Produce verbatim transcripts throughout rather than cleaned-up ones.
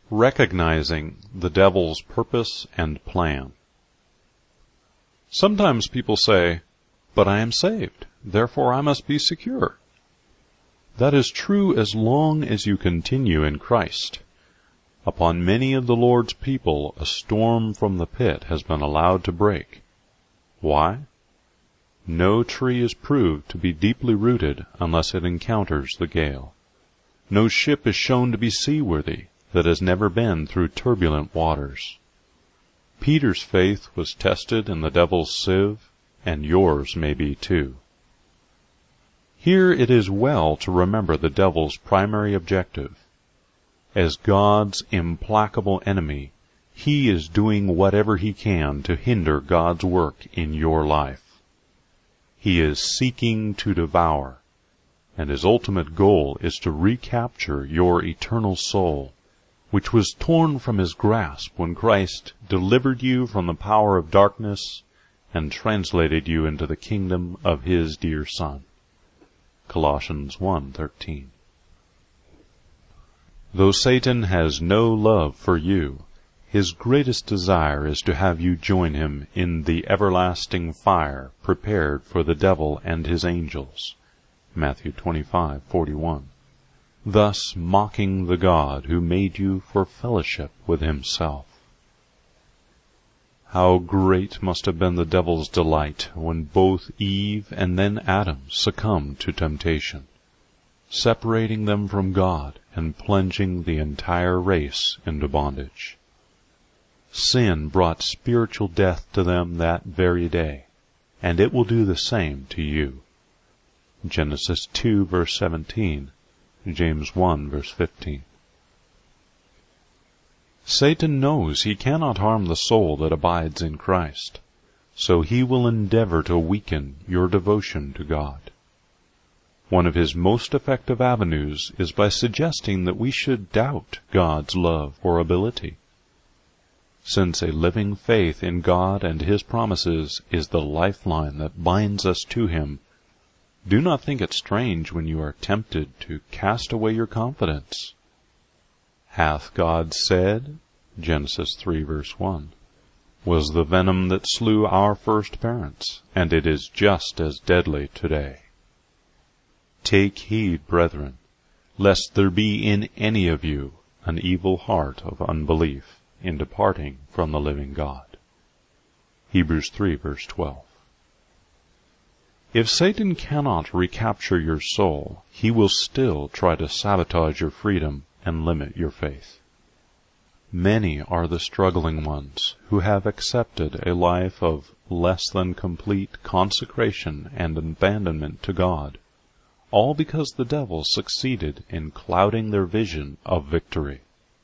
Recognizing the devil's purpose and plan. Sometimes people say, "But I am saved, therefore I must be secure." That is true as long as you continue in Christ. Upon many of the Lord's people, a storm from the pit has been allowed to break. Why? No tree is proved to be deeply rooted unless it encounters the gale. No ship is shown to be seaworthy that has never been through turbulent waters. Peter's faith was tested in the devil's sieve, and yours may be too. Here it is well to remember the devil's primary objective. As God's implacable enemy, he is doing whatever he can to hinder God's work in your life. He is seeking to devour, and his ultimate goal is to recapture your eternal soul, which was torn from his grasp when Christ delivered you from the power of darkness and translated you into the kingdom of his dear Son. Colossians one thirteen. Though Satan has no love for you, his greatest desire is to have you join him in the everlasting fire prepared for the devil and his angels. Matthew twenty-five forty-one. Thus mocking the God who made you for fellowship with himself. How great must have been the devil's delight when both Eve and then Adam succumbed to temptation, separating them from God and plunging the entire race into bondage. Sin brought spiritual death to them that very day, and it will do the same to you. Genesis two verse seventeen, James one verse fifteen. Satan knows he cannot harm the soul that abides in Christ, so he will endeavor to weaken your devotion to God. One of his most effective avenues is by suggesting that we should doubt God's love or ability. Since a living faith in God and his promises is the lifeline that binds us to him, do not think it strange when you are tempted to cast away your confidence. Hath God said, Genesis three verse one, was the venom that slew our first parents, and it is just as deadly today. Take heed, brethren, lest there be in any of you an evil heart of unbelief in departing from the living God. Hebrews three verse twelve. If Satan cannot recapture your soul, he will still try to sabotage your freedom and limit your faith. Many are the struggling ones who have accepted a life of less than complete consecration and abandonment to God, all because the devil succeeded in clouding their vision of victory.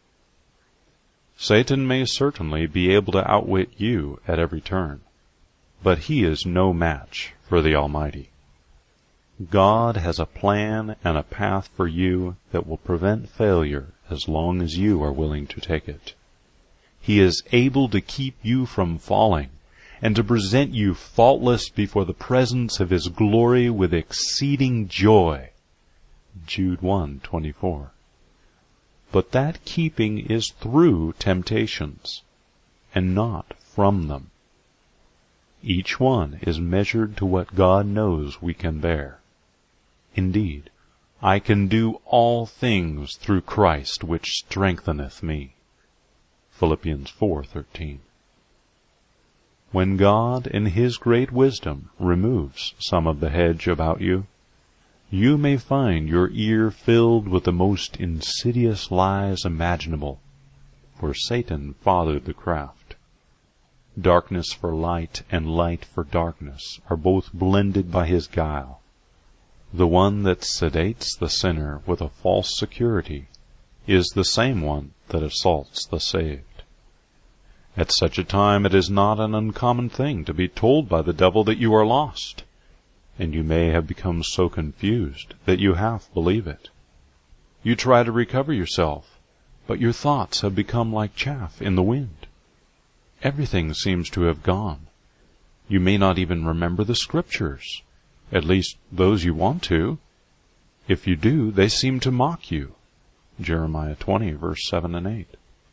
Satan may certainly be able to outwit you at every turn, but he is no match for the Almighty. God has a plan and a path for you that will prevent failure as long as you are willing to take it. He is able to keep you from falling and to present you faultless before the presence of his glory with exceeding joy. Jude one twenty-four. But that keeping is through temptations, and not from them. Each one is measured to what God knows we can bear. Indeed, I can do all things through Christ which strengtheneth me. Philippians four thirteen. When God, in his great wisdom, removes some of the hedge about you, you may find your ear filled with the most insidious lies imaginable, for Satan fathered the craft. Darkness for light and light for darkness are both blended by his guile. The one that sedates the sinner with a false security is the same one that assaults the saved. At such a time it is not an uncommon thing to be told by the devil that you are lost, and you may have become so confused that you half believe it. You try to recover yourself, but your thoughts have become like chaff in the wind. Everything seems to have gone. You may not even remember the Scriptures, at least those you want to. If you do, they seem to mock you. Jeremiah twenty, verse seven and eight.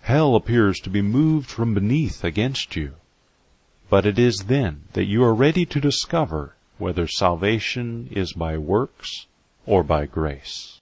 Hell appears to be moved from beneath against you. But it is then that you are ready to discover whether salvation is by works or by grace.